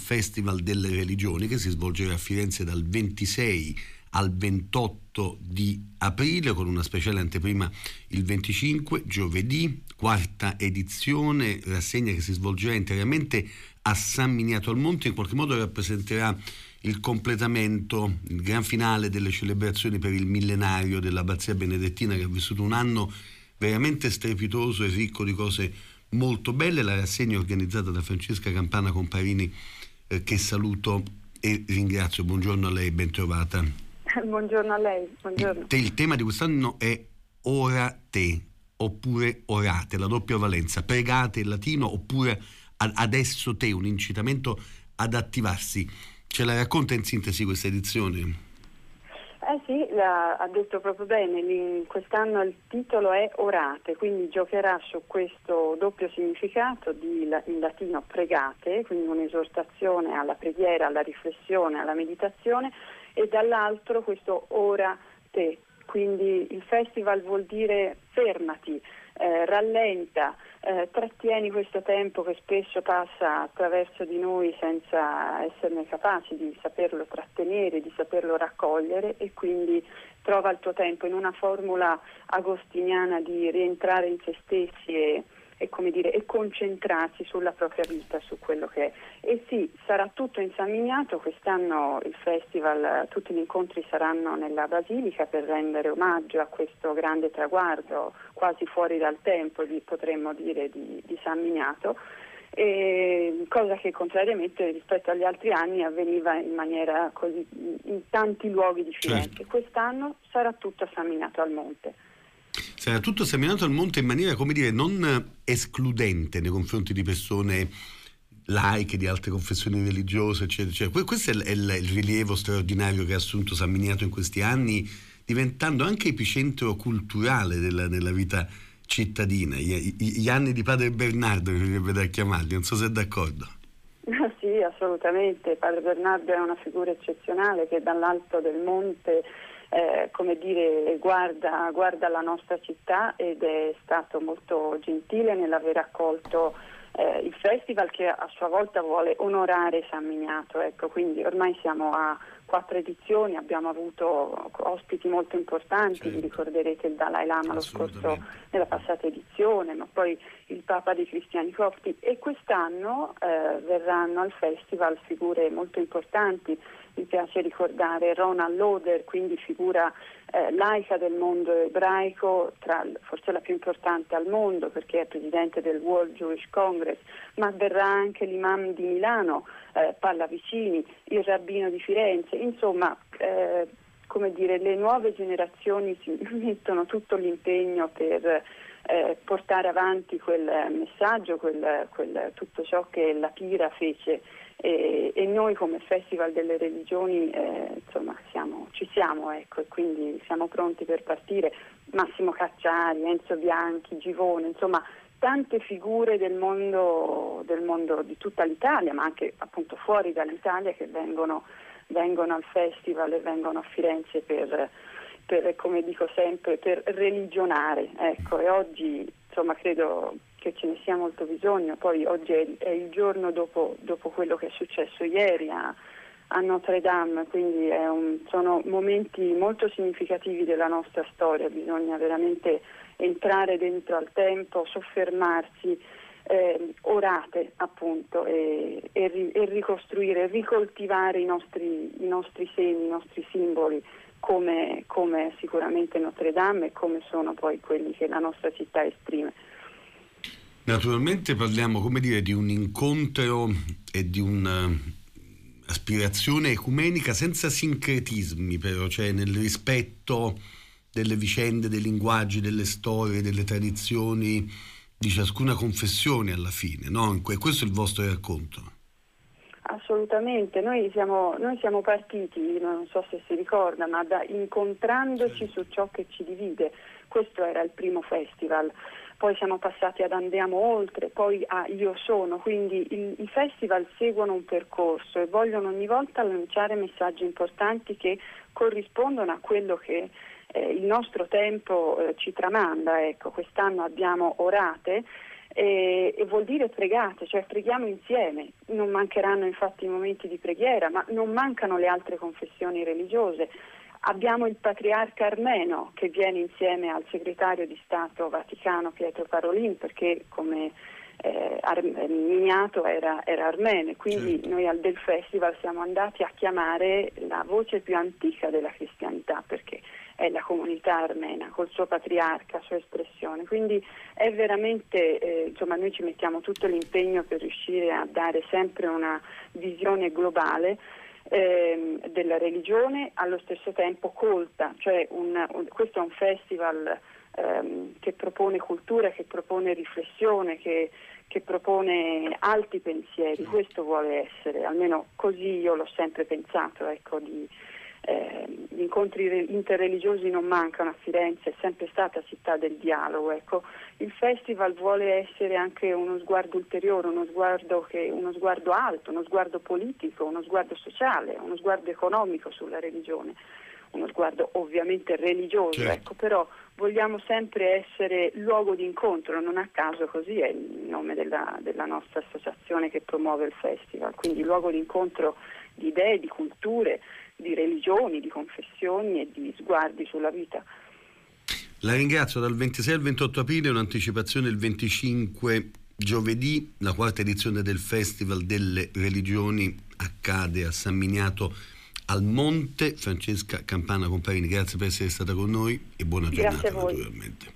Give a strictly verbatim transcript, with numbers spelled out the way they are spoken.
Festival delle Religioni, che si svolgerà a Firenze dal ventisei al ventotto di aprile, con una speciale anteprima il venticinque, giovedì, quarta edizione, rassegna che si svolgerà interamente a San Miniato al Monte, in qualche modo rappresenterà il completamento, il gran finale delle celebrazioni per il millenario dell'Abbazia Benedettina, che ha vissuto un anno veramente strepitoso e ricco di cose molto belle. La rassegna è organizzata da Francesca Campana Comparini, eh, che saluto e ringrazio. Buongiorno a lei, ben trovata. Buongiorno a lei, buongiorno. Il, te, il tema di quest'anno è orate oppure orate, la doppia valenza, pregate in latino oppure adesso te, un incitamento ad attivarsi. Ce la racconta in sintesi questa edizione? Eh sì, la, ha detto proprio bene, quest'anno il titolo è Orate, quindi giocherà su questo doppio significato di in latino pregate, quindi un'esortazione alla preghiera, alla riflessione, alla meditazione, e dall'altro questo ora te, quindi il festival vuol dire fermati, eh, rallenta, eh, trattieni questo tempo che spesso passa attraverso di noi senza esserne capaci di saperlo trattenere, di saperlo raccogliere, e quindi trova il tuo tempo in una formula agostiniana di rientrare in se stessi e e come dire e concentrarsi sulla propria vita, su quello che è. E sì, sarà tutto in San Miniato. Quest'anno il festival, tutti gli incontri saranno nella Basilica per rendere omaggio a questo grande traguardo quasi fuori dal tempo, di, potremmo dire, di, di San Miniato, e cosa che contrariamente rispetto agli altri anni avveniva in maniera così in tanti luoghi di Firenze. Certo. Quest'anno sarà tutto a San Miniato al Monte. Sarà tutto seminato al monte in maniera, come dire, non escludente nei confronti di persone laiche, di altre confessioni religiose, eccetera, eccetera. Questo è il, è il rilievo straordinario che ha assunto San Miniato in questi anni, diventando anche epicentro culturale della, della vita cittadina. Gli, gli anni di Padre Bernardo, mi verrebbe da chiamarli, non so se è d'accordo. Sì, assolutamente. Padre Bernardo è una figura eccezionale che dall'alto del monte Eh, come dire, guarda, guarda la nostra città, ed è stato molto gentile nell'aver accolto eh, il festival, che a sua volta vuole onorare San Miniato. Ecco, quindi ormai siamo a quattro edizioni, abbiamo avuto ospiti molto importanti. Certo. Vi ricorderete il Dalai Lama lo scorso, nella passata edizione, ma poi il Papa dei Cristiani Copti, e quest'anno eh, verranno al festival figure molto importanti. Mi piace ricordare Ronald Lauder, quindi figura eh, laica del mondo ebraico, tra, forse la più importante al mondo, perché è presidente del World Jewish Congress, ma verrà anche l'imam di Milano, eh, Pallavicini, il rabbino di Firenze. Insomma, eh, come dire, le nuove generazioni si mettono tutto l'impegno per eh, portare avanti quel messaggio, quel, quel, tutto ciò che la Pira fece. E, e noi come Festival delle Religioni eh, insomma siamo, ci siamo, ecco, e quindi siamo pronti per partire. Massimo Cacciari, Enzo Bianchi, Givone, insomma tante figure del mondo, del mondo di tutta l'Italia, ma anche appunto fuori dall'Italia, che vengono, vengono al festival e vengono a Firenze per, per, come dico sempre, per religionare, ecco. E oggi insomma credo che ce ne sia molto bisogno. Poi oggi è, è il giorno dopo, dopo quello che è successo ieri a, a Notre Dame, quindi è un, sono momenti molto significativi della nostra storia. Bisogna veramente entrare dentro al tempo, soffermarsi, eh, orate appunto, e, e, e ricostruire, ricoltivare i nostri, i nostri semi, i nostri simboli, come, come sicuramente Notre Dame e come sono poi quelli che la nostra città esprime. Naturalmente parliamo, come dire, di un incontro e di un'aspirazione ecumenica senza sincretismi, però, cioè nel rispetto delle vicende, dei linguaggi, delle storie, delle tradizioni di ciascuna confessione alla fine, no? Questo è il vostro racconto. Assolutamente, noi siamo, noi siamo partiti, non so se si ricorda, ma da incontrandoci su ciò che ci divide. Questo era il primo festival. Poi siamo passati ad Andiamo Oltre, poi a Io Sono, quindi il, i festival seguono un percorso e vogliono ogni volta lanciare messaggi importanti che corrispondono a quello che eh, il nostro tempo eh, ci tramanda. Ecco, quest'anno abbiamo Orate, E, e vuol dire pregate, cioè preghiamo insieme. Non mancheranno infatti i momenti di preghiera, ma non mancano le altre confessioni religiose. Abbiamo il patriarca armeno che viene insieme al segretario di Stato Vaticano Pietro Parolin, perché come eh, Ar- Miniato era, era armeno, quindi certo. Noi al del festival siamo andati a chiamare la voce più antica della cristianità, perché è la comunità armena col suo patriarca, sua espressione. Quindi è veramente, eh, insomma, noi ci mettiamo tutto l'impegno per riuscire a dare sempre una visione globale eh, della religione, allo stesso tempo colta, cioè un, un, questo è un festival ehm, che propone cultura, che propone riflessione, che, che propone alti pensieri. Questo vuole essere, almeno così io l'ho sempre pensato, ecco, di Eh, gli incontri re- interreligiosi non mancano a Firenze, è sempre stata città del dialogo, ecco. Il festival vuole essere anche uno sguardo ulteriore, uno sguardo, che, uno sguardo alto, uno sguardo politico, uno sguardo sociale, uno sguardo economico sulla religione, uno sguardo ovviamente religioso, certo. Ecco, però vogliamo sempre essere luogo di incontro, non a caso così è il nome della, della nostra associazione che promuove il festival, quindi luogo di incontro di idee, di culture, di religioni, di confessioni e di sguardi sulla vita. La ringrazio. Dal ventisei al ventotto aprile, un'anticipazione il venticinque giovedì, la quarta edizione del Festival delle Religioni accade a San Miniato al Monte. Francesca Campana Comparini, grazie per essere stata con noi e buona giornata naturalmente.